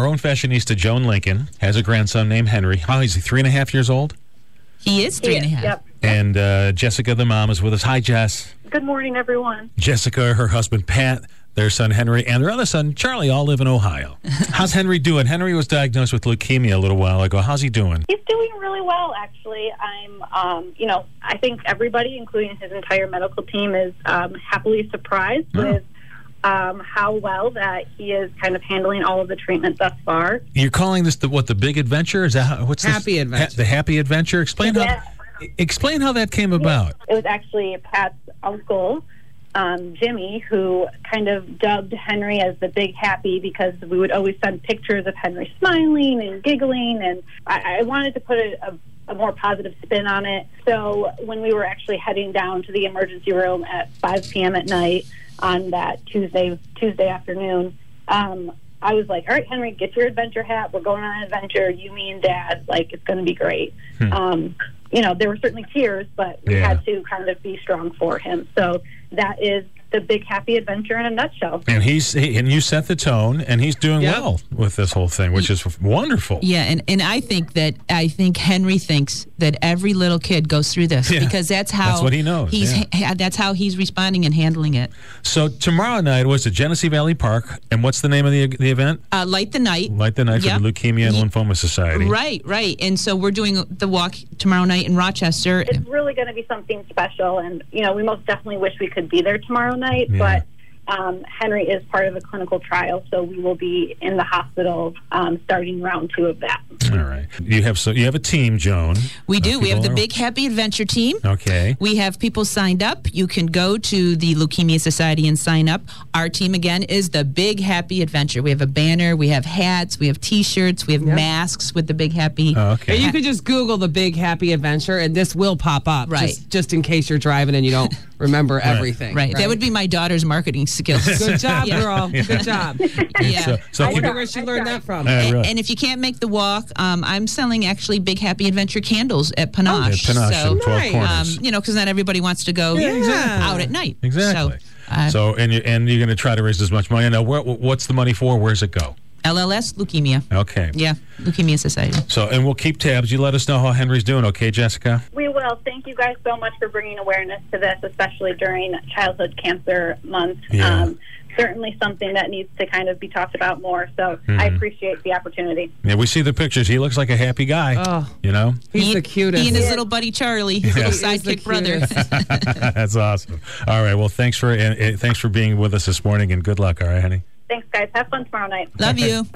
our own fashionista, Joan Lincoln, has a grandson named Henry. Oh, is he 3.5 years old? He is 3.5. Yep. And Jessica, the mom, is with us. Hi, Jess. Good morning, everyone. Jessica, her husband, Pat, their son, Henry, and their other son, Charlie, all live in Ohio. How's Henry doing? Henry was diagnosed with leukemia a little while ago. How's he doing? He's doing really well, actually. I think everybody, including his entire medical team, is happily surprised with how well that he is kind of handling all of the treatment thus far. You're calling this the big adventure? Is that what's Happy this? Adventure. The happy adventure. Explain how that came about. It was actually Pat's uncle, Jimmy, who kind of dubbed Henry as the Big Happy because we would always send pictures of Henry smiling and giggling, and I wanted to put a more positive spin on it. So when we were actually heading down to the emergency room at 5 p.m. at night on that Tuesday afternoon, I was like, all right, Henry, get your adventure hat. We're going on an adventure. You, me, and Dad. Like, it's going to be great. There were certainly tears, but we had to kind of be strong for him. So that is the Big Happy Adventure in a nutshell. And and you set the tone, and he's doing well with this whole thing, which is wonderful. Yeah, and I think Henry thinks that every little kid goes through this because that's what he knows. That's how he's responding and handling it. So tomorrow night was at Genesee Valley Park, and what's the name of the event? Light the Night. Light the Night for the Leukemia and Lymphoma Society. Right. And so we're doing the walk tomorrow night in Rochester. It's really going to be something special, and we most definitely wish we could be there tomorrow night, but Henry is part of a clinical trial, so we will be in the hospital starting round 2 of that. All right. You have a team, Joan. We do. We have the Big Happy Adventure team. Okay. We have people signed up. You can go to the Leukemia Society and sign up. Our team, again, is the Big Happy Adventure. We have a banner. We have hats. We have T-shirts. We have masks with the Big Happy. Oh, okay. And you could just Google the Big Happy Adventure, and this will pop up. Right. Just in case you're driving and you don't remember everything. Right. That would be my daughter's marketing skills. Good job, girl. Good job. Yeah. So I wonder where she learned that from. And if you can't make the walk, I'm selling actually Big Happy Adventure candles at Panache. At Panache in 12 Corners. Because not everybody wants to go out at night. Exactly. So and you're going to try to raise as much money. Now, what's the money for? Where's it go? LLS Leukemia. Okay. Yeah, Leukemia Society. So, and we'll keep tabs. You let us know how Henry's doing, okay, Jessica? We will. Thank you guys so much for bringing awareness to this, especially during Childhood Cancer Month. Yeah. Certainly something that needs to kind of be talked about more. So I appreciate the opportunity. Yeah, we see the pictures. He looks like a happy guy. Oh, he's the cutest. He and his little buddy Charlie, his little sidekick brother. That's awesome. All right. Well, thanks for being with us this morning, and good luck. All right, honey. Thanks, guys. Have fun tomorrow night. Love you.